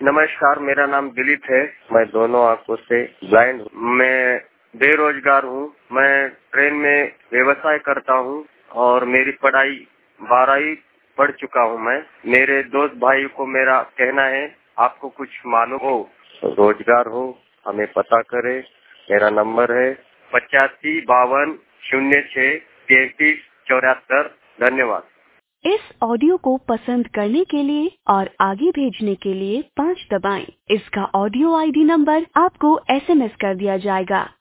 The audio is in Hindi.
नमस्कार, मेरा नाम दिलीप है। मैं दोनों आंखों से ब्लाइंड हूँ। मैं बेरोजगार हूँ। मैं ट्रेन में व्यवसाय करता हूँ और मेरी पढ़ाई 12वीं पढ़ चुका हूँ मैं। मेरे दोस्त भाई को मेरा कहना है, आपको कुछ मालूम हो, रोजगार हो, हमें पता करें। मेरा नंबर है 8552063374। धन्यवाद। इस ऑडियो को पसंद करने के लिए और आगे भेजने के लिए 5 दबाएं। इसका ऑडियो आईडी नंबर आपको SMS कर दिया जाएगा।